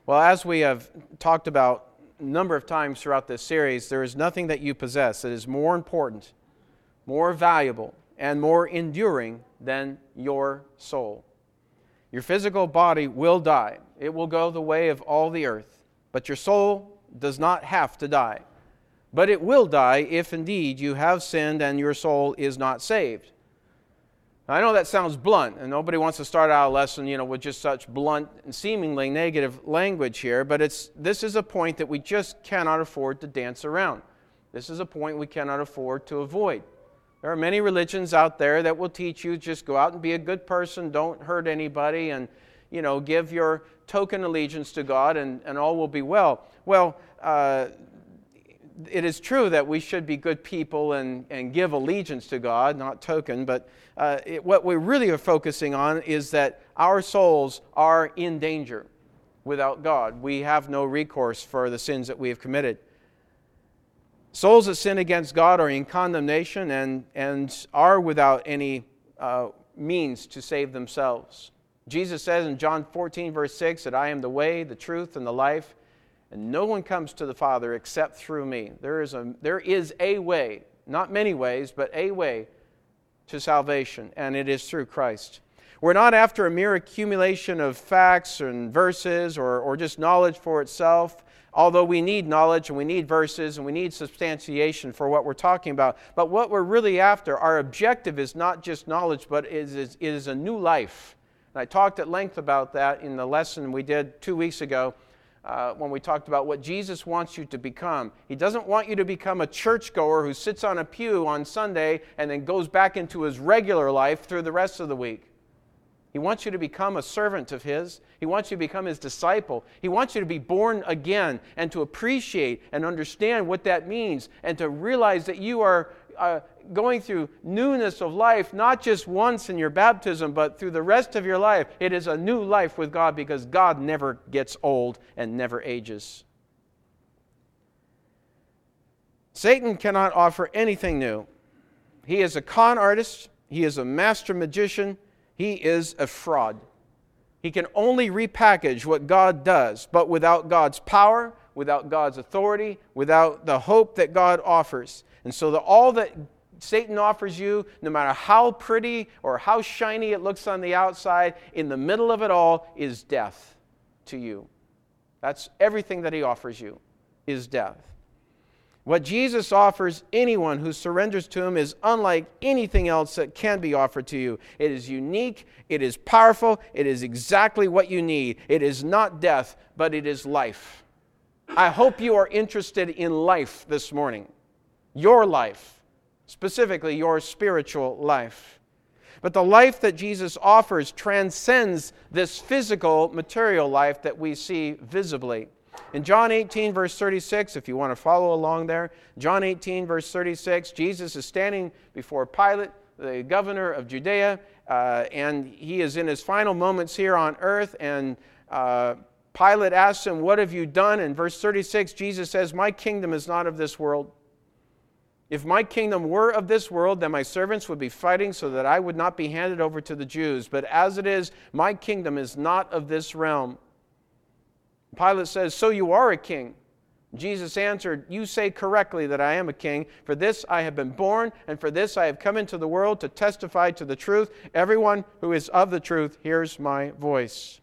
Well, as we have talked about a number of times throughout this series, there is nothing that you possess that is more important, more valuable, and more enduring than your soul. Your physical body will die. It will go the way of all the earth. But your soul does not have to die. But it will die if indeed you have sinned and your soul is not saved. Now, I know that sounds blunt, and nobody wants to start out a lesson, with just such blunt and seemingly negative language here, but this is a point that we just cannot afford to dance around. This is a point we cannot afford to avoid. There are many religions out there that will teach you just go out and be a good person, don't hurt anybody, and give your token allegiance to God, and all will be well. Well, it is true that we should be good people and give allegiance to God, not token, but what we really are focusing on is that our souls are in danger without God. We have no recourse for the sins that we have committed. Souls that sin against God are in condemnation and are without any means to save themselves. Jesus says in John 14, verse 6, that I am the way, the truth, and the life, and no one comes to the Father except through me. There is a way, not many ways, but a way to salvation, and it is through Christ. We're not after a mere accumulation of facts and verses or just knowledge for itself, although we need knowledge and we need verses and we need substantiation for what we're talking about. But what we're really after, our objective is not just knowledge, but it is a new life. And I talked at length about that in the lesson we did 2 weeks ago, when we talked about what Jesus wants you to become. He doesn't want you to become a churchgoer who sits on a pew on Sunday and then goes back into his regular life through the rest of the week. He wants you to become a servant of His. He wants you to become His disciple. He wants you to be born again and to appreciate and understand what that means and to realize that you are going through newness of life, not just once in your baptism, but through the rest of your life. It is a new life with God because God never gets old and never ages. Satan cannot offer anything new. He is a con artist. He is a master magician. He is a fraud. He can only repackage what God does, but without God's power, without God's authority, without the hope that God offers. And so all that Satan offers you, no matter how pretty or how shiny it looks on the outside, in the middle of it all is death to you. That's everything that he offers you, is death. What Jesus offers anyone who surrenders to Him is unlike anything else that can be offered to you. It is unique, it is powerful, it is exactly what you need. It is not death, but it is life. I hope you are interested in life this morning. Your life, specifically your spiritual life. But the life that Jesus offers transcends this physical, material life that we see visibly. In John 18, verse 36, if you want to follow along there, John 18, verse 36, Jesus is standing before Pilate, the governor of Judea, and he is in his final moments here on earth, and Pilate asks him, "What have you done?" In verse 36, Jesus says, "My kingdom is not of this world. If my kingdom were of this world, then my servants would be fighting so that I would not be handed over to the Jews. But as it is, my kingdom is not of this realm." Pilate says, "So you are a king." Jesus answered, "You say correctly that I am a king. For this I have been born, and for this I have come into the world to testify to the truth. Everyone who is of the truth hears my voice."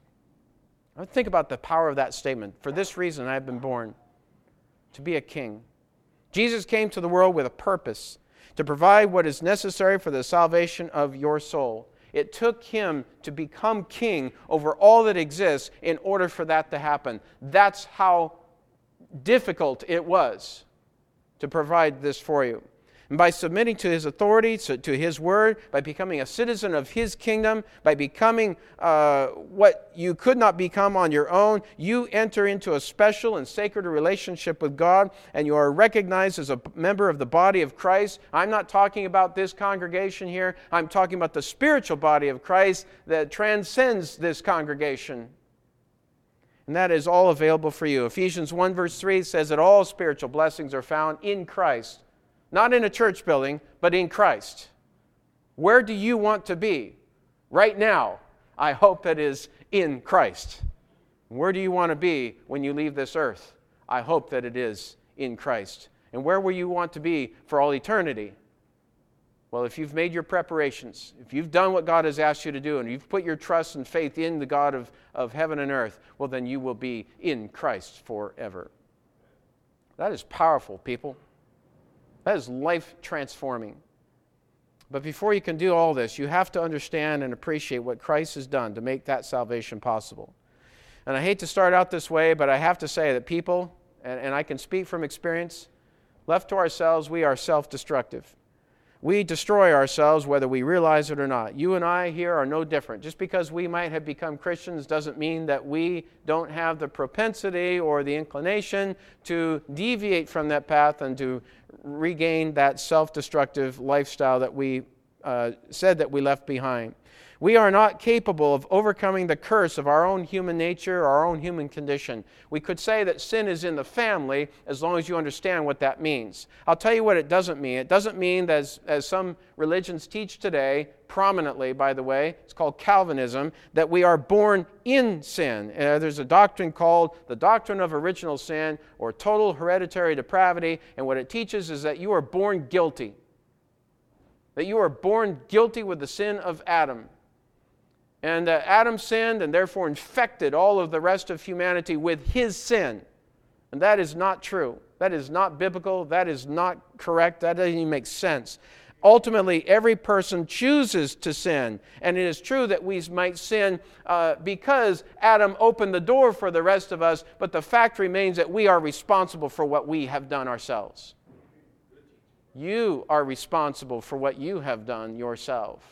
I think about the power of that statement. For this reason I have been born, to be a king. Jesus came to the world with a purpose, to provide what is necessary for the salvation of your soul. It took Him to become king over all that exists in order for that to happen. That's how difficult it was to provide this for you. And by submitting to His authority, to His word, by becoming a citizen of His kingdom, by becoming what you could not become on your own, you enter into a special and sacred relationship with God, and you are recognized as a member of the body of Christ. I'm not talking about this congregation here. I'm talking about the spiritual body of Christ that transcends this congregation. And that is all available for you. Ephesians 1 verse 3 says that all spiritual blessings are found in Christ. Not in a church building, but in Christ. Where do you want to be? Right now, I hope it is in Christ. Where do you want to be when you leave this earth? I hope that it is in Christ. And where will you want to be for all eternity? Well, if you've made your preparations, if you've done what God has asked you to do, and you've put your trust and faith in the God of heaven and earth, well, then you will be in Christ forever. That is powerful, people. That is life-transforming. But before you can do all this, you have to understand and appreciate what Christ has done to make that salvation possible. And I hate to start out this way, but I have to say that people, and I can speak from experience, left to ourselves, we are self-destructive. We destroy ourselves whether we realize it or not. You and I here are no different. Just because we might have become Christians doesn't mean that we don't have the propensity or the inclination to deviate from that path and to regain that self-destructive lifestyle that we said that we left behind. We are not capable of overcoming the curse of our own human nature, our own human condition. We could say that sin is in the family as long as you understand what that means. I'll tell you what it doesn't mean. It doesn't mean that, as some religions teach today, prominently, by the way, it's called Calvinism, that we are born in sin. There's a doctrine called the doctrine of original sin or total hereditary depravity, and what it teaches is that you are born guilty. That you are born guilty with the sin of Adam. And Adam sinned and therefore infected all of the rest of humanity with his sin. And that is not true. That is not biblical. That is not correct. That doesn't even make sense. Ultimately, every person chooses to sin. And it is true that we might sin because Adam opened the door for the rest of us, but the fact remains that we are responsible for what we have done ourselves. You are responsible for what you have done yourself.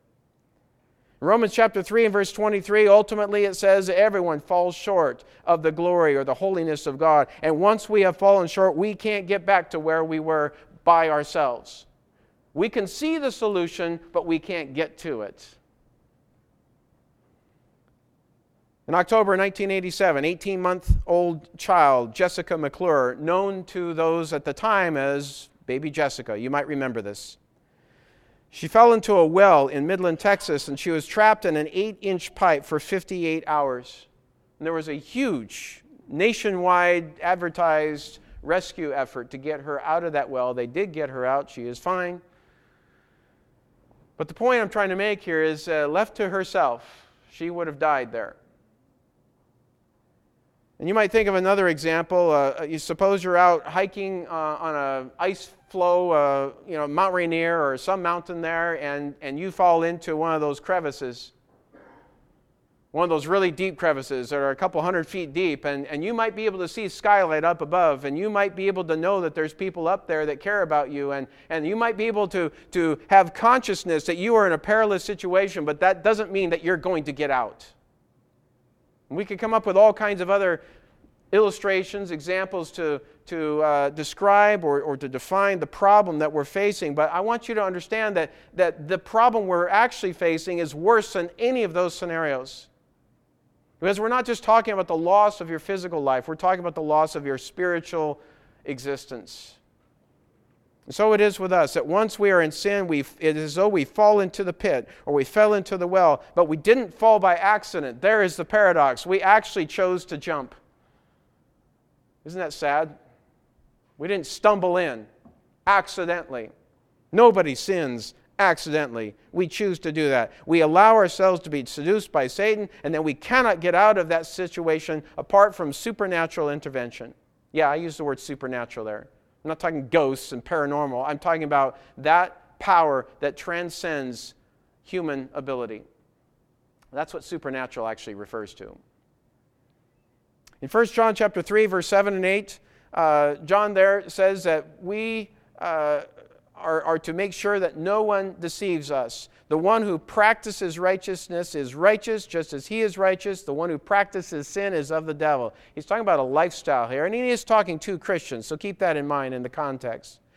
Romans chapter 3 and verse 23, ultimately it says everyone falls short of the glory or the holiness of God. And once we have fallen short, we can't get back to where we were by ourselves. We can see the solution, but we can't get to it. In October 1987, 18-month-old child Jessica McClure, known to those at the time as Baby Jessica, you might remember this. She fell into a well in Midland, Texas, and she was trapped in an 8-inch pipe for 58 hours. And there was a huge nationwide advertised rescue effort to get her out of that well. They did get her out. She is fine. But the point I'm trying to make here is left to herself, she would have died there. And you might think of another example. You suppose you're out hiking on an ice flow, Mount Rainier or some mountain there, and you fall into one of those crevices, one of those really deep crevices that are a couple hundred feet deep, and you might be able to see skylight up above, and you might be able to know that there's people up there that care about you, and you might be able to have consciousness that you are in a perilous situation, but that doesn't mean that you're going to get out. We could come up with all kinds of other illustrations, examples to describe or to define the problem that we're facing. But I want you to understand that the problem we're actually facing is worse than any of those scenarios. Because we're not just talking about the loss of your physical life. We're talking about the loss of your spiritual existence. And so it is with us, that once we are in sin, it is as though we fall into the pit or we fell into the well, but we didn't fall by accident. There is the paradox. We actually chose to jump. Isn't that sad? We didn't stumble in accidentally. Nobody sins accidentally. We choose to do that. We allow ourselves to be seduced by Satan, and then we cannot get out of that situation apart from supernatural intervention. Yeah, I use the word supernatural there. I'm not talking ghosts and paranormal. I'm talking about that power that transcends human ability. That's what supernatural actually refers to. In 1 John chapter 3, verse 7 and 8, John there says that we are to make sure that no one deceives us. The one who practices righteousness is righteous, just as he is righteous. The one who practices sin is of the devil. He's talking about a lifestyle here, and he is talking to Christians, so keep that in mind in the context.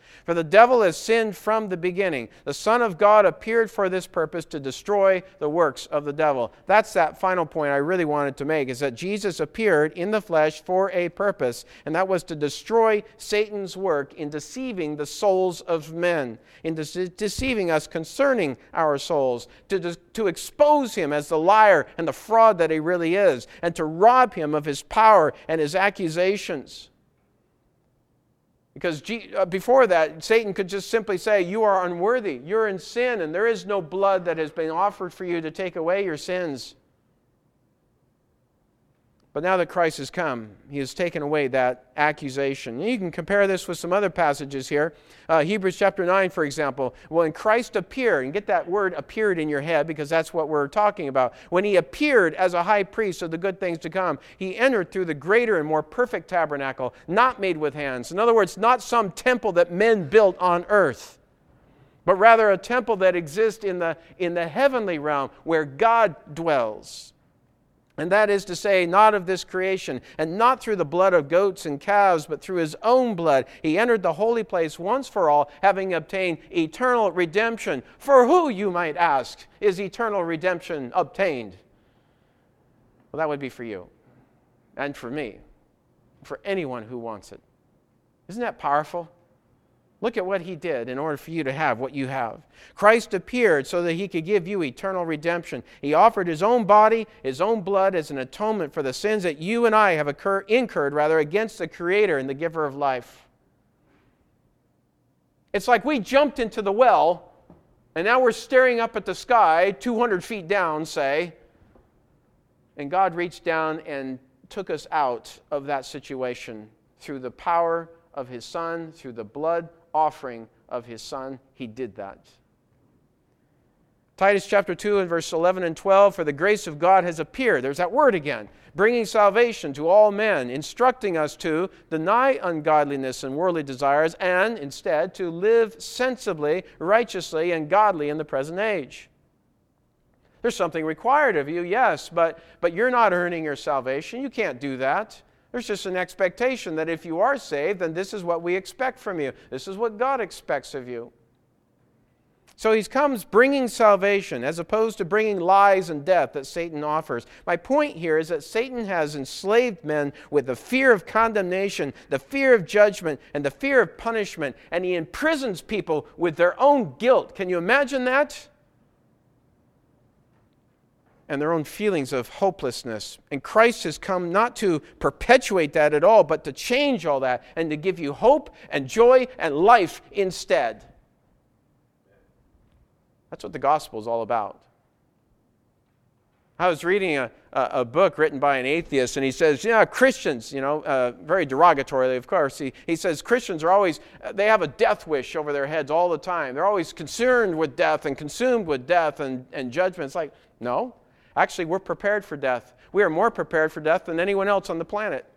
For the devil has sinned from the beginning. The Son of God appeared for this purpose, to destroy the works of the devil. That's that final point I really wanted to make, is that Jesus appeared in the flesh for a purpose, and that was to destroy Satan's work in deceiving the souls of men, in deceiving us concerning our souls, to expose him as the liar and the fraud that he really is, and to rob him of his power and his accusations. Because before that, Satan could just simply say, you are unworthy, you're in sin, and there is no blood that has been offered for you to take away your sins. But now that Christ has come, he has taken away that accusation. And you can compare this with some other passages here. Hebrews chapter 9, for example. When Christ appeared, and get that word appeared in your head because that's what we're talking about. When he appeared as a high priest of the good things to come, he entered through the greater and more perfect tabernacle, not made with hands. In other words, not some temple that men built on earth, but rather a temple that exists in the heavenly realm where God dwells. And that is to say, not of this creation, and not through the blood of goats and calves, but through his own blood. He entered the holy place once for all, having obtained eternal redemption. For who, you might ask, is eternal redemption obtained? Well, that would be for you, and for me, for anyone who wants it. Isn't that powerful? Look at what he did in order for you to have what you have. Christ appeared so that he could give you eternal redemption. He offered his own body, his own blood as an atonement for the sins that you and I have incurred against the Creator and the giver of life. It's like we jumped into the well, and now we're staring up at the sky, 200 feet down, say, and God reached down and took us out of that situation through the power of his Son, through the blood offering of his Son. He did that. Titus chapter 2 and verse 11 and 12, for the grace of God has appeared. There's that word again. Bringing salvation to all men, instructing us to deny ungodliness and worldly desires, and instead to live sensibly, righteously, and godly in the present age. There's something required of you, yes, but you're not earning your salvation. You can't do that. There's just an expectation that if you are saved, then this is what we expect from you. This is what God expects of you. So he comes bringing salvation as opposed to bringing lies and death that Satan offers. My point here is that Satan has enslaved men with the fear of condemnation, the fear of judgment, and the fear of punishment, and he imprisons people with their own guilt. Can you imagine that? And their own feelings of hopelessness. And Christ has come not to perpetuate that at all, but to change all that and to give you hope and joy and life instead. That's what the gospel is all about. I was reading a book written by an atheist, and he says, Christians, very derogatorily, of course, he says Christians are always, they have a death wish over their heads all the time. They're always concerned with death and consumed with death and judgment. It's like, no. Actually, we're prepared for death. We are more prepared for death than anyone else on the planet.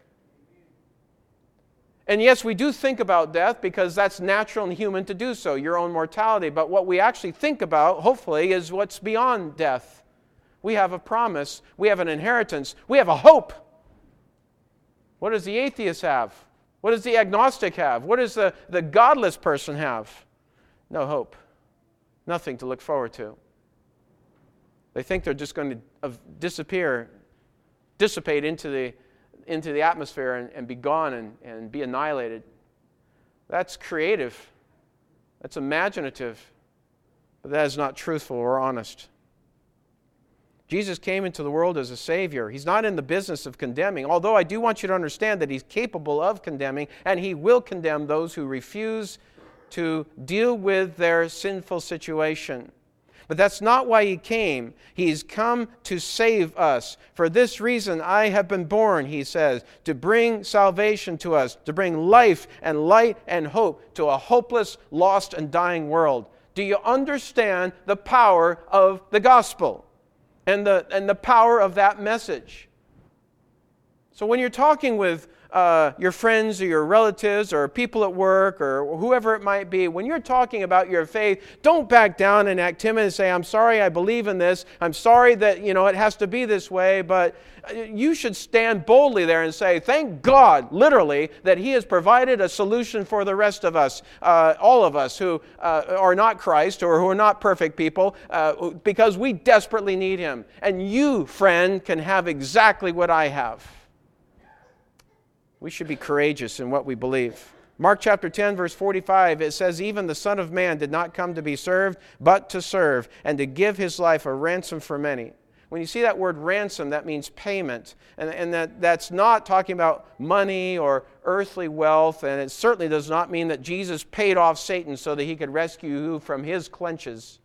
And yes, we do think about death because that's natural and human to do so, your own mortality. But what we actually think about, hopefully, is what's beyond death. We have a promise. We have an inheritance. We have a hope. What does the atheist have? What does the agnostic have? What does the godless person have? No hope. Nothing to look forward to. They think they're just going to dissipate into the atmosphere and be gone and be annihilated. That's creative. That's imaginative. But that is not truthful or honest. Jesus came into the world as a Savior. He's not in the business of condemning, although I do want you to understand that He's capable of condemning, and He will condemn those who refuse to deal with their sinful situation. But that's not why He came. He's come to save us. For this reason I have been born, He says, to bring salvation to us, to bring life and light and hope to a hopeless, lost, and dying world. Do you understand the power of the gospel and the power of that message? So when you're talking with your friends or your relatives or people at work or whoever it might be, when you're talking about your faith, don't back down and act timid and say, I'm sorry I believe in this. I'm sorry that, it has to be this way. But you should stand boldly there and say, thank God, literally, that He has provided a solution for the rest of us, all of us who are not Christ or who are not perfect people, because we desperately need Him. And you, friend, can have exactly what I have. We should be courageous in what we believe. Mark chapter 10, verse 45, it says, even the Son of Man did not come to be served, but to serve, and to give His life a ransom for many. When you see that word ransom, that means payment. And that's not talking about money or earthly wealth, and it certainly does not mean that Jesus paid off Satan so that He could rescue you from his clutches.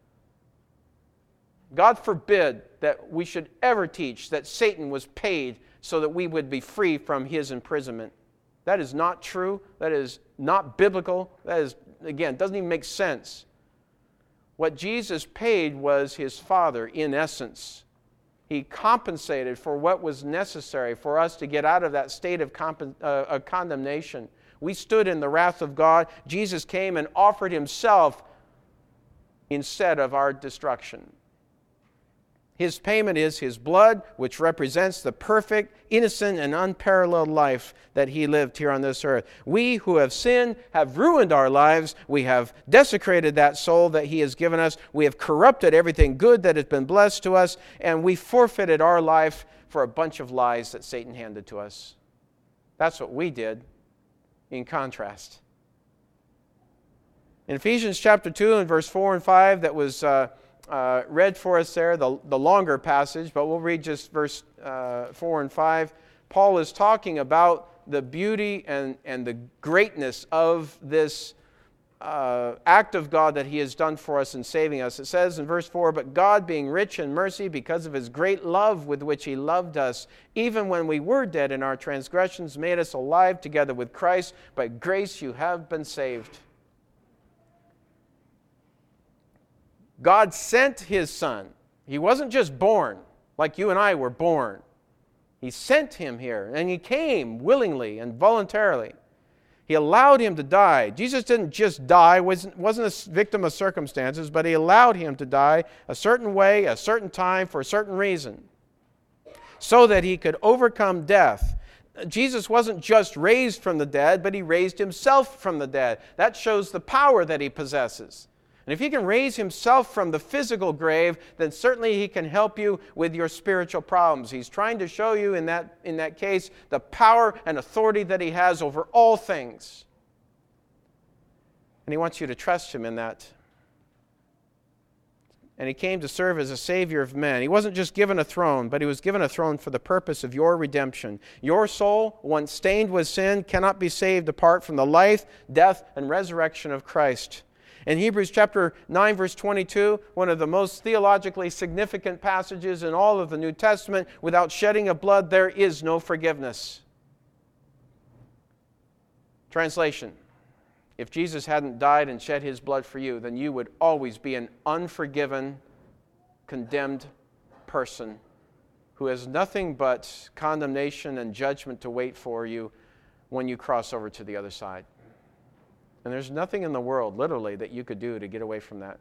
God forbid that we should ever teach that Satan was paid so that we would be free from his imprisonment. That is not true. That is not biblical. That is, again, doesn't even make sense. What Jesus paid was His Father, in essence. He compensated for what was necessary for us to get out of that state of condemnation. We stood in the wrath of God. Jesus came and offered Himself instead of our destruction. His payment is His blood, which represents the perfect, innocent, and unparalleled life that He lived here on this earth. We who have sinned have ruined our lives. We have desecrated that soul that He has given us. We have corrupted everything good that has been blessed to us, and we forfeited our life for a bunch of lies that Satan handed to us. That's what we did, in contrast. In Ephesians chapter 2 and verse 4 and 5, that was read for us there, the longer passage, but we'll read just verse 4 and 5. Paul is talking about the beauty and the greatness of this act of God that He has done for us in saving us. It says in verse 4, but God, being rich in mercy, because of His great love with which He loved us, even when we were dead in our transgressions, made us alive together with Christ. By grace you have been saved. God sent His Son. He wasn't just born like you and I were born. He sent Him here, and He came willingly and voluntarily. He allowed Him to die. Jesus didn't just die, wasn't a victim of circumstances, but He allowed Him to die a certain way, a certain time, for a certain reason, so that He could overcome death. Jesus wasn't just raised from the dead, but He raised Himself from the dead. That shows the power that He possesses. And if He can raise Himself from the physical grave, then certainly He can help you with your spiritual problems. He's trying to show you in that case the power and authority that He has over all things. And He wants you to trust Him in that. And He came to serve as a Savior of men. He wasn't just given a throne, but He was given a throne for the purpose of your redemption. Your soul, once stained with sin, cannot be saved apart from the life, death, and resurrection of Christ. In Hebrews chapter 9, verse 22, one of the most theologically significant passages in all of the New Testament, without shedding of blood, there is no forgiveness. Translation: if Jesus hadn't died and shed His blood for you, then you would always be an unforgiven, condemned person who has nothing but condemnation and judgment to wait for you when you cross over to the other side. And there's nothing in the world, literally, that you could do to get away from that.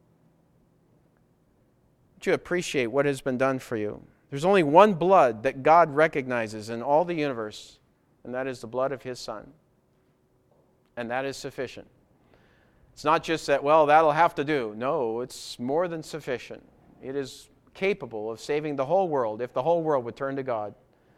Would you appreciate what has been done for you? There's only one blood that God recognizes in all the universe, and that is the blood of His Son. And that is sufficient. It's not just that, well, that'll have to do. No, it's more than sufficient. It is capable of saving the whole world if the whole world would turn to God.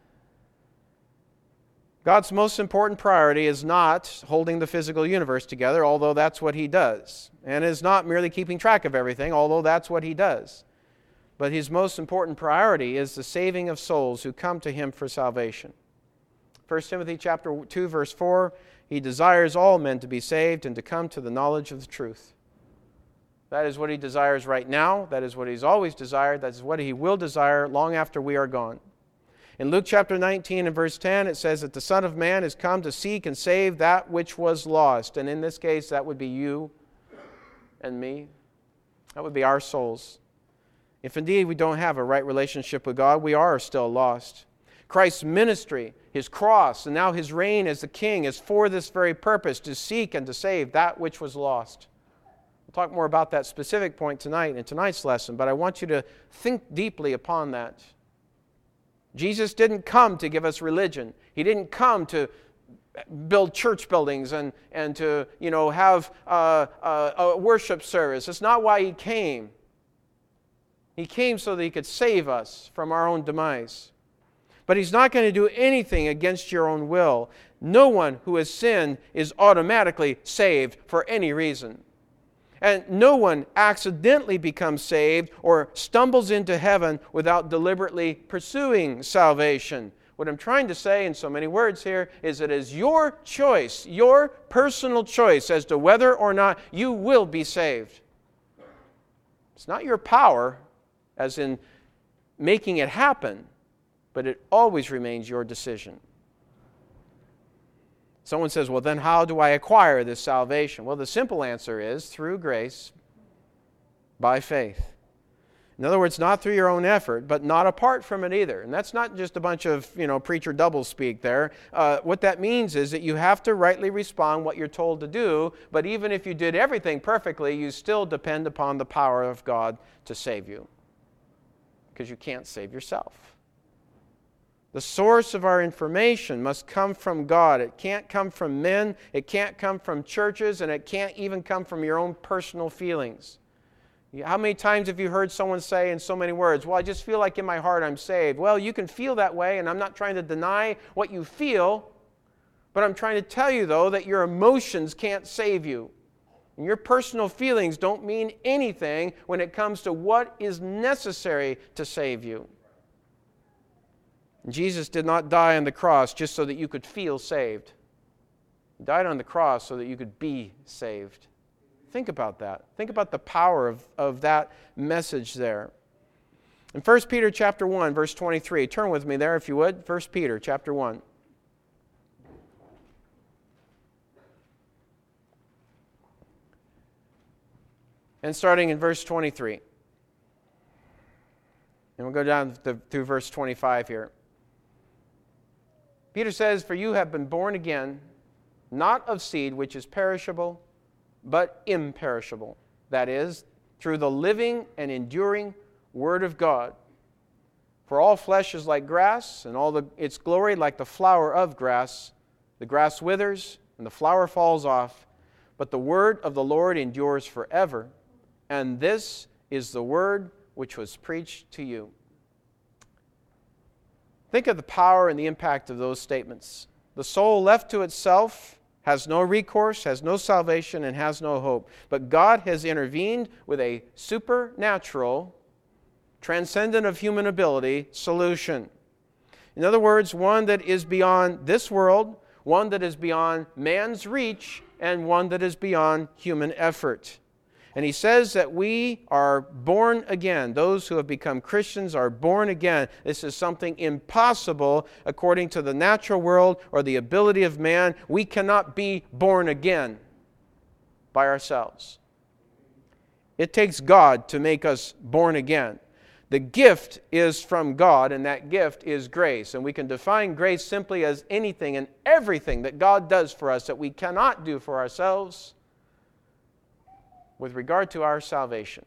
God's most important priority is not holding the physical universe together, although that's what He does. And is not merely keeping track of everything, although that's what He does. But His most important priority is the saving of souls who come to Him for salvation. 1 Timothy chapter 2, verse 4, He desires all men to be saved and to come to the knowledge of the truth. That is what He desires right now. That is what He's always desired. That is what He will desire long after we are gone. In Luke chapter 19 and verse 10, it says that the Son of Man has come to seek and save that which was lost. And in this case, that would be you and me. That would be our souls. If indeed we don't have a right relationship with God, we are still lost. Christ's ministry, His cross, and now His reign as the King is for this very purpose, to seek and to save that which was lost. We'll talk more about that specific point tonight in tonight's lesson, but I want you to think deeply upon that. Jesus didn't come to give us religion. He didn't come to build church buildings and to have a worship service. That's not why He came. He came so that He could save us from our own demise. But He's not going to do anything against your own will. No one who has sinned is automatically saved for any reason. And no one accidentally becomes saved or stumbles into heaven without deliberately pursuing salvation. What I'm trying to say in so many words here is that it is your choice, your personal choice as to whether or not you will be saved. It's not your power, as in making it happen, but it always remains your decision. Someone says, well, then how do I acquire this salvation? Well, the simple answer is through grace, by faith. In other words, not through your own effort, but not apart from it either. And that's not just a bunch of, preacher double speak there. What that means is that you have to rightly respond what you're told to do, but even if you did everything perfectly, you still depend upon the power of God to save you, because you can't save yourself. The source of our information must come from God. It can't come from men, it can't come from churches, and it can't even come from your own personal feelings. How many times have you heard someone say in so many words, well, I just feel like in my heart I'm saved. Well, you can feel that way, and I'm not trying to deny what you feel, but I'm trying to tell you, though, that your emotions can't save you. And your personal feelings don't mean anything when it comes to what is necessary to save you. Jesus did not die on the cross just so that you could feel saved. He died on the cross so that you could be saved. Think about that. Think about the power of that message there. In 1 Peter chapter 1, verse 23, turn with me there if you would. 1 Peter chapter 1. And starting in verse 23. And we'll go down through verse 25 here. Peter says, for you have been born again, not of seed which is perishable, but imperishable. That is, through the living and enduring Word of God. For all flesh is like grass, and all its glory like the flower of grass. The grass withers, and the flower falls off, but the word of the Lord endures forever. And this is the word which was preached to you. Think of the power and the impact of those statements. The soul left to itself has no recourse, has no salvation, and has no hope. But God has intervened with a supernatural, transcendent of human ability solution. In other words, one that is beyond this world, one that is beyond man's reach, and one that is beyond human effort. And he says that we are born again. Those who have become Christians are born again. This is something impossible according to the natural world or the ability of man. We cannot be born again by ourselves. It takes God to make us born again. The gift is from God, and that gift is grace. And we can define grace simply as anything and everything that God does for us that we cannot do for ourselves with regard to our salvation.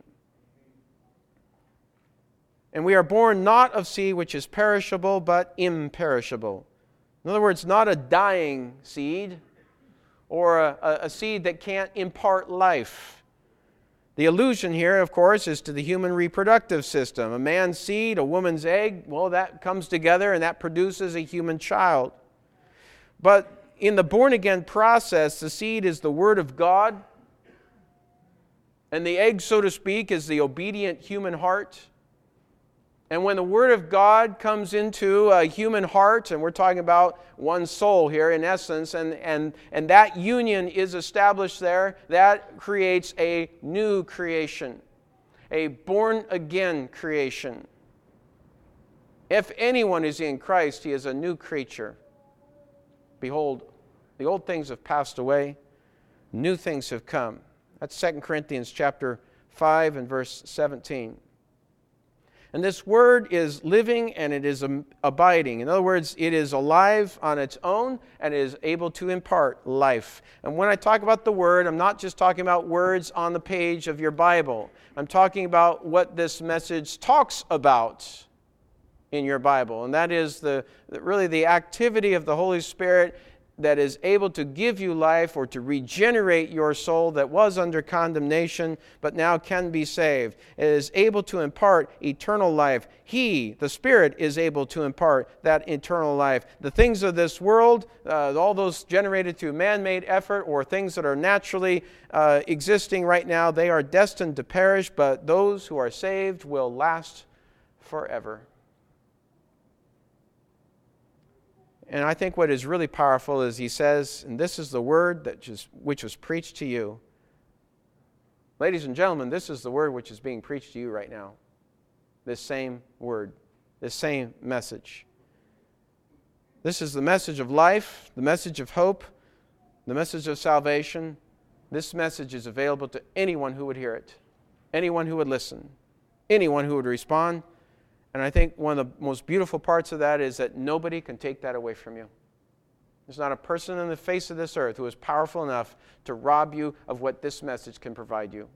And we are born not of seed which is perishable, but imperishable. In other words, not a dying seed or a seed that can't impart life. The allusion here, of course, is to the human reproductive system. A man's seed, a woman's egg, well, that comes together and that produces a human child. But in the born-again process, the seed is the Word of God, and the egg, so to speak, is the obedient human heart. And when the Word of God comes into a human heart, and we're talking about one soul here in essence, and that union is established there, that creates a new creation, a born-again creation. If anyone is in Christ, he is a new creature. Behold, the old things have passed away, new things have come. That's 2 Corinthians chapter 5 and verse 17. And this Word is living and it is abiding. In other words, it is alive on its own and it is able to impart life. And when I talk about the Word, I'm not just talking about words on the page of your Bible. I'm talking about what this message talks about in your Bible. And that is really the activity of the Holy Spirit that is able to give you life or to regenerate your soul that was under condemnation but now can be saved. It is able to impart eternal life. He, the Spirit, is able to impart that eternal life. The things of this world, all those generated through man-made effort or things that are naturally existing right now, they are destined to perish, but those who are saved will last forever. And I think what is really powerful is he says, and this is the word which was preached to you. Ladies and gentlemen, this is the word which is being preached to you right now. This same word, this same message. This is the message of life, the message of hope, the message of salvation. This message is available to anyone who would hear it, anyone who would listen, anyone who would respond. And I think one of the most beautiful parts of that is that nobody can take that away from you. There's not a person on the face of this earth who is powerful enough to rob you of what this message can provide you.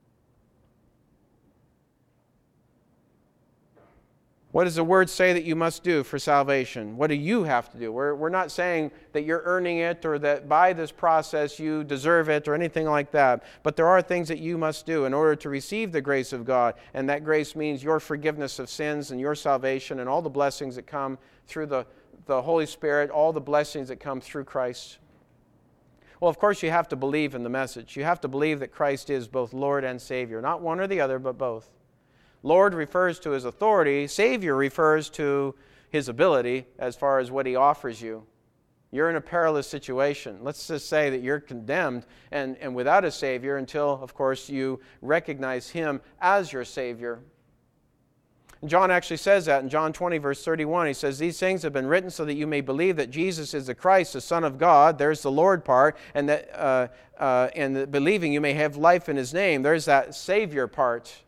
What does the Word say that you must do for salvation? What do you have to do? We're not saying that you're earning it or that by this process you deserve it or anything like that. But there are things that you must do in order to receive the grace of God. And that grace means your forgiveness of sins and your salvation and all the blessings that come through the Holy Spirit, all the blessings that come through Christ. Well, of course, you have to believe in the message. You have to believe that Christ is both Lord and Savior. Not one or the other, but both. Lord refers to His authority. Savior refers to His ability as far as what He offers you. You're in a perilous situation. Let's just say that you're condemned and without a Savior until, of course, you recognize Him as your Savior. And John actually says that in John 20, verse 31. He says, "These things have been written so that you may believe that Jesus is the Christ, the Son of God." There's the Lord part. And that and believing you may have life in His name. There's that Savior part.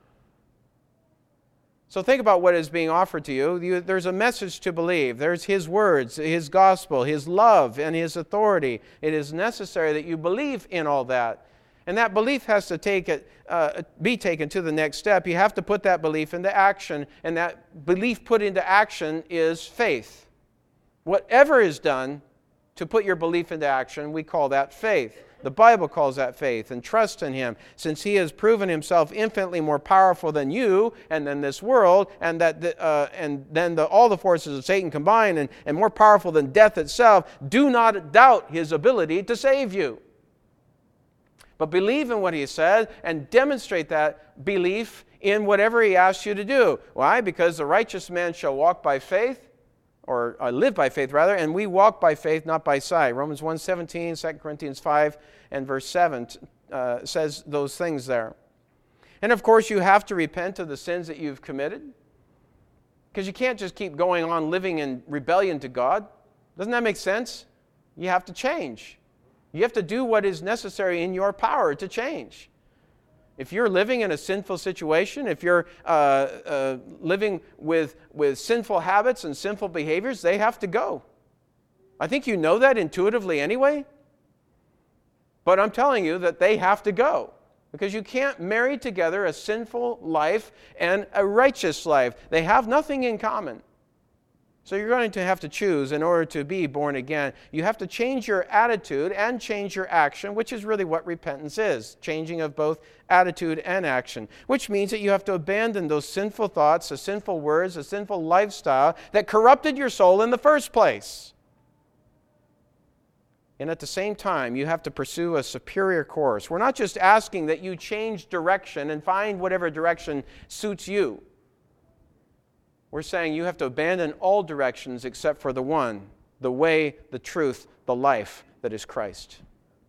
So think about what is being offered to you. There's a message to believe. There's His words, His gospel, His love, and His authority. It is necessary that you believe in all that. And that belief has to be taken to the next step. You have to put that belief into action. And that belief put into action is faith. Whatever is done to put your belief into action, we call that faith. The Bible calls that faith, and trust in Him, since He has proven Himself infinitely more powerful than you and than this world, and all the forces of Satan combined, and more powerful than death itself. Do not doubt His ability to save you. But believe in what He said and demonstrate that belief in whatever He asks you to do. Why? Because the righteous man shall walk by faith, or live by faith rather, and we walk by faith, not by sight. Romans 1:17, 2 Corinthians 5 and verse 7 says those things there. And of course you have to repent of the sins that you've committed, because you can't just keep going on living in rebellion to God. Doesn't that make sense? You have to change. You have to do what is necessary in your power to change. If you're living in a sinful situation, if you're living with sinful habits and sinful behaviors, they have to go. I think you know that intuitively anyway. But I'm telling you that they have to go. Because you can't marry together a sinful life and a righteous life. They have nothing in common. So you're going to have to choose in order to be born again. You have to change your attitude and change your action, which is really what repentance is, changing of both attitude and action, which means that you have to abandon those sinful thoughts, the sinful words, the sinful lifestyle that corrupted your soul in the first place. And at the same time, you have to pursue a superior course. We're not just asking that you change direction and find whatever direction suits you. We're saying you have to abandon all directions except for the one, the way, the truth, the life that is Christ.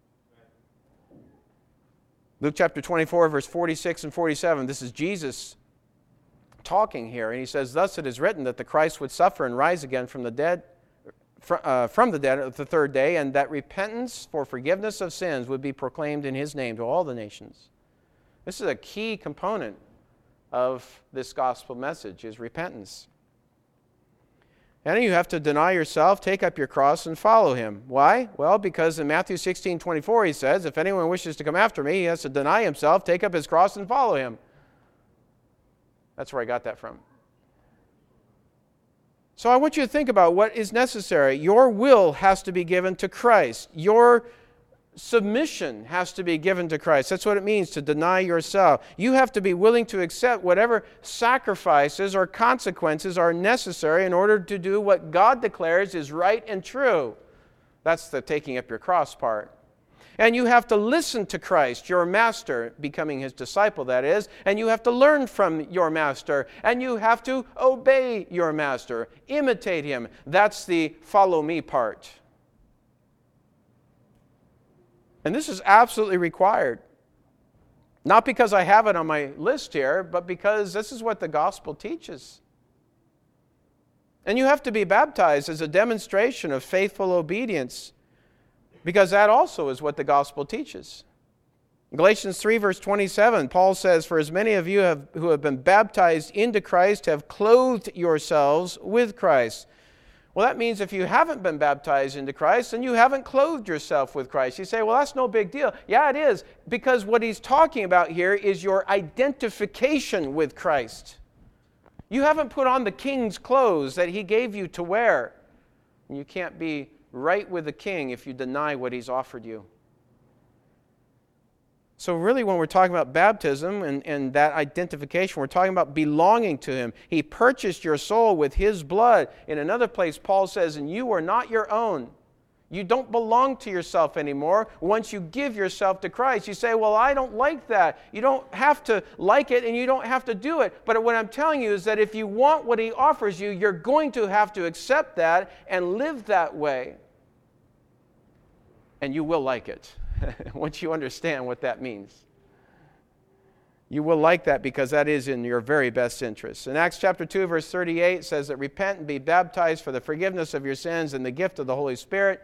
Luke chapter 24, verse 46 and 47, this is Jesus talking here. And He says, "Thus it is written that the Christ would suffer and rise again from the dead at the third day, and that repentance for forgiveness of sins would be proclaimed in His name to all the nations." This is a key component of this gospel message is repentance. And you have to deny yourself, take up your cross, and follow him. Why? Well, because in Matthew 16:24 he says, if anyone wishes to come after me, he has to deny himself, take up his cross, and follow him. That's where I got that from. So I want you to think about what is necessary. Your will has to be given to Christ. Your submission has to be given to Christ. That's what it means to deny yourself. You have to be willing to accept whatever sacrifices or consequences are necessary in order to do what God declares is right and true. That's the taking up your cross part. And you have to listen to Christ, your master, becoming his disciple, that is, and you have to learn from your master, and you have to obey your master, imitate him. That's the follow me part. And this is absolutely required. Not because I have it on my list here, but because this is what the gospel teaches. And you have to be baptized as a demonstration of faithful obedience, because that also is what the gospel teaches. In Galatians 3, verse 27, Paul says, for as many of you who have been baptized into Christ have clothed yourselves with Christ. Well, that means if you haven't been baptized into Christ, then you haven't clothed yourself with Christ. You say, well, that's no big deal. Yeah, it is, because what he's talking about here is your identification with Christ. You haven't put on the king's clothes that he gave you to wear. And you can't be right with the king if you deny what he's offered you. So really, when we're talking about baptism and that identification, we're talking about belonging to him. He purchased your soul with his blood. In another place, Paul says, and you are not your own. You don't belong to yourself anymore once you give yourself to Christ. You say, well, I don't like that. You don't have to like it and you don't have to do it. But what I'm telling you is that if you want what he offers you, you're going to have to accept that and live that way. And you will like it. Once you understand what that means. You will like that because that is in your very best interest. In Acts chapter 2, verse 38 says that repent and be baptized for the forgiveness of your sins and the gift of the Holy Spirit.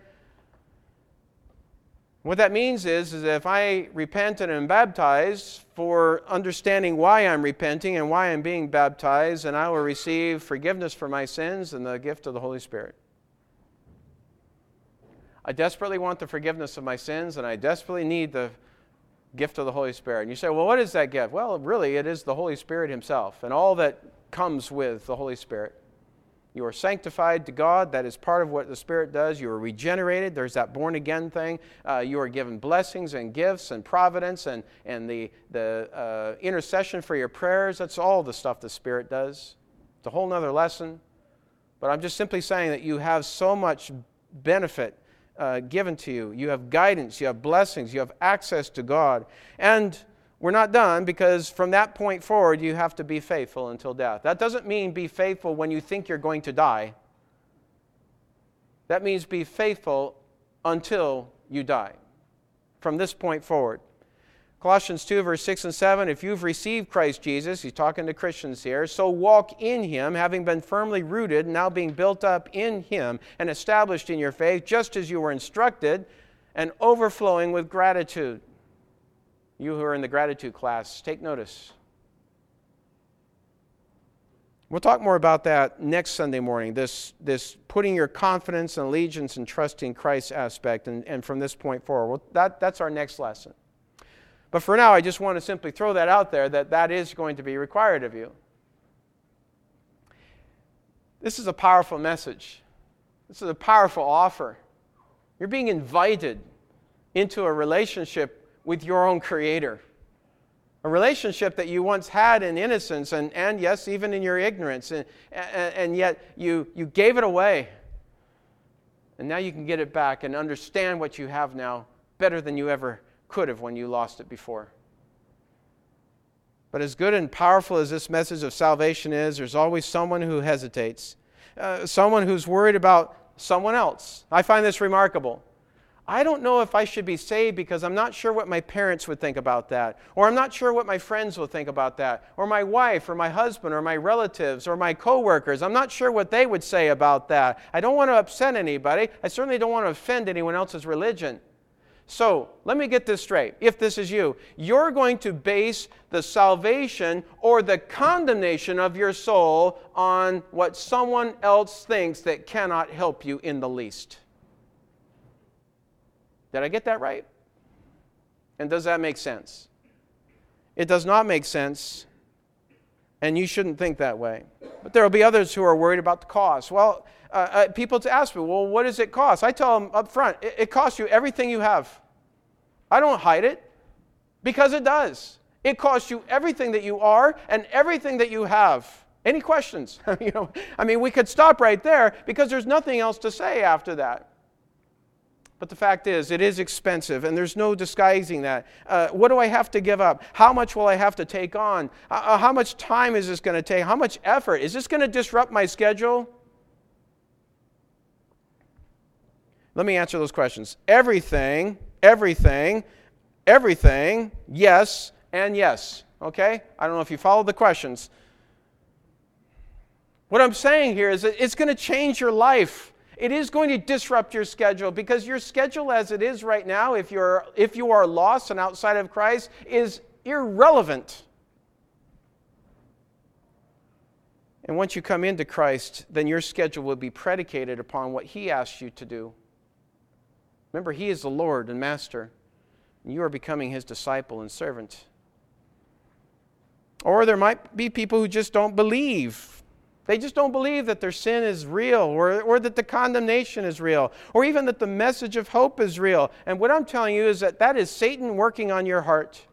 What that means is that if I repent and am baptized, for understanding why I'm repenting and why I'm being baptized, and I will receive forgiveness for my sins and the gift of the Holy Spirit. I desperately want the forgiveness of my sins, and I desperately need the gift of the Holy Spirit. And you say, well, what is that gift? Well, really, it is the Holy Spirit himself and all that comes with the Holy Spirit. You are sanctified to God. That is part of what the Spirit does. You are regenerated. There's that born-again thing. You are given blessings and gifts and providence and the intercession for your prayers. That's all the stuff the Spirit does. It's a whole other lesson. But I'm just simply saying that you have so much benefit given to you. You have guidance, you have blessings, you have access to God. And we're not done, because from that point forward, you have to be faithful until death. That doesn't mean be faithful when you think you're going to die. That means be faithful until you die. From this point forward. Colossians 2, verse 6 and 7, if you've received Christ Jesus, he's talking to Christians here, so walk in him, having been firmly rooted, now being built up in him and established in your faith, just as you were instructed, and overflowing with gratitude. You who are in the gratitude class, take notice. We'll talk more about that next Sunday morning, this putting your confidence and allegiance and trusting Christ aspect, and from this point forward. Well, that's our next lesson. But for now, I just want to simply throw that out there, that is going to be required of you. This is a powerful message. This is a powerful offer. You're being invited into a relationship with your own Creator. A relationship that you once had in innocence and yes, even in your ignorance. And yet you gave it away. And now you can get it back and understand what you have now better than you ever could have when you lost it before. But as good and powerful as this message of salvation is, there's always someone who hesitates. Someone who's worried about someone else. I find this remarkable. I don't know if I should be saved because I'm not sure what my parents would think about that. Or I'm not sure what my friends will think about that. Or my wife, or my husband, or my relatives, or my coworkers. I'm not sure what they would say about that. I don't want to upset anybody. I certainly don't want to offend anyone else's religion. So, let me get this straight. If this is you, you're going to base the salvation or the condemnation of your soul on what someone else thinks that cannot help you in the least. Did I get that right? And does that make sense? It does not make sense, and you shouldn't think that way. But there will be others who are worried about the cost. Well, people to ask me, well, what does it cost? I tell them up front, it costs you everything you have. I don't hide it, because it does. It costs you everything that you are and everything that you have. Any questions? We could stop right there because there's nothing else to say after that. But the fact is, it is expensive, and there's no disguising that. What do I have to give up? How much will I have to take on? How much time is this going to take? How much effort? Is this going to disrupt my schedule? Let me answer those questions. Everything, yes, and yes. Okay? I don't know if you followed the questions. What I'm saying here is that it's going to change your life. It is going to disrupt your schedule, because your schedule as it is right now, if you are lost and outside of Christ, is irrelevant. And once you come into Christ, then your schedule will be predicated upon what He asks you to do. Remember, He is the Lord and Master, and you are becoming His disciple and servant. Or there might be people who just don't believe. They just don't believe that their sin is real, or that the condemnation is real, or even that the message of hope is real. And what I'm telling you is that is Satan working on your heart.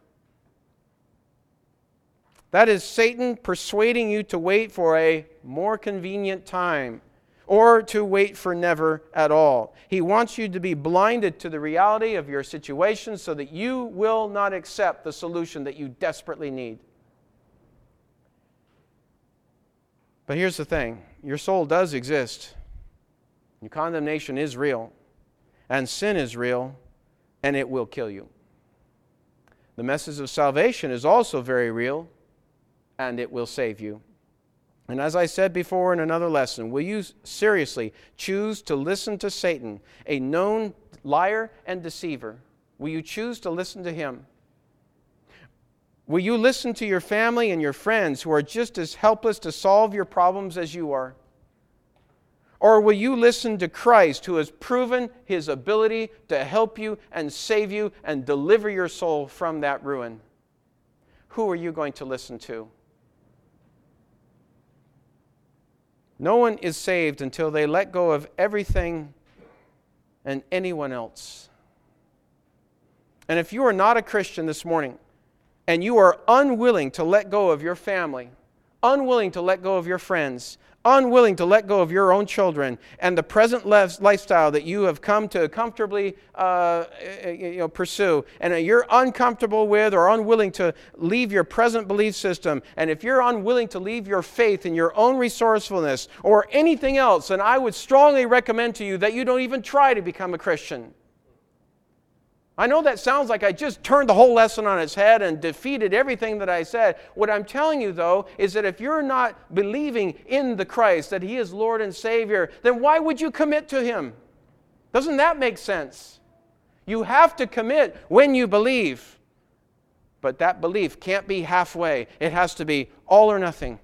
That is Satan persuading you to wait for a more convenient time, or to wait for never at all. He wants you to be blinded to the reality of your situation so that you will not accept the solution that you desperately need. But here's the thing. Your soul does exist. Your condemnation is real. And sin is real. And it will kill you. The message of salvation is also very real. And it will save you. And as I said before in another lesson, will you seriously choose to listen to Satan, a known liar and deceiver? Will you choose to listen to him? Will you listen to your family and your friends who are just as helpless to solve your problems as you are? Or will you listen to Christ, who has proven His ability to help you and save you and deliver your soul from that ruin? Who are you going to listen to? No one is saved until they let go of everything and anyone else. And if you are not a Christian this morning, and you are unwilling to let go of your family, unwilling to let go of your friends, unwilling to let go of your own children, and the present lifestyle that you have come to comfortably pursue, and you're uncomfortable with or unwilling to leave your present belief system, and if you're unwilling to leave your faith and your own resourcefulness or anything else, then I would strongly recommend to you that you don't even try to become a Christian. I know that sounds like I just turned the whole lesson on its head and defeated everything that I said. What I'm telling you, though, is that if you're not believing in the Christ, that He is Lord and Savior, then why would you commit to Him? Doesn't that make sense? You have to commit when you believe. But that belief can't be halfway. It has to be all or nothing.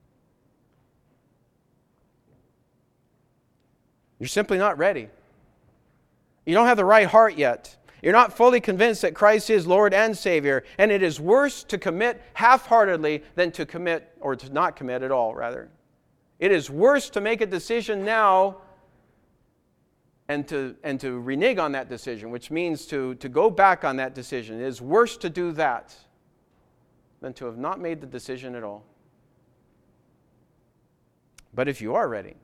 You're simply not ready. You don't have the right heart yet. You're not fully convinced that Christ is Lord and Savior, and it is worse to commit half-heartedly than to commit, or to not commit at all, rather. It is worse to make a decision now and to renege on that decision, which means to go back on that decision. It is worse to do that than to have not made the decision at all. But if you are ready,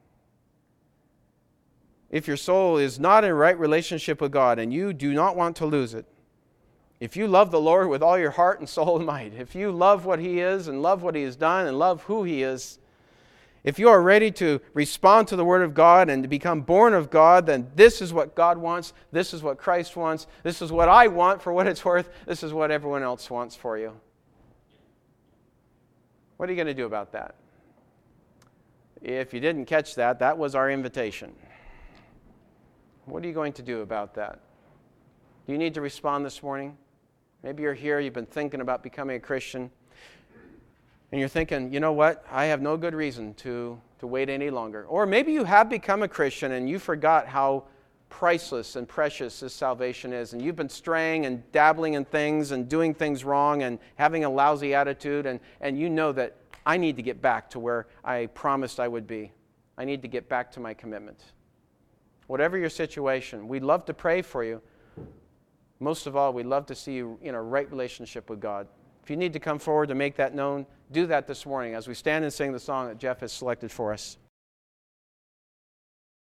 if your soul is not in right relationship with God and you do not want to lose it, if you love the Lord with all your heart and soul and might, if you love what He is and love what He has done and love who He is, if you are ready to respond to the Word of God and to become born of God, then this is what God wants, this is what Christ wants, this is what I want for what it's worth, this is what everyone else wants for you. What are you going to do about that? If you didn't catch that, that was our invitation. What are you going to do about that? Do you need to respond this morning? Maybe you're here, you've been thinking about becoming a Christian, and you're thinking, you know what, I have no good reason to wait any longer. Or maybe you have become a Christian and you forgot how priceless and precious this salvation is, and you've been straying and dabbling in things and doing things wrong and having a lousy attitude, and you know that I need to get back to where I promised I would be. I need to get back to my commitment. Whatever your situation, we'd love to pray for you. Most of all, we'd love to see you in a right relationship with God. If you need to come forward to make that known, do that this morning as we stand and sing the song that Jeff has selected for us.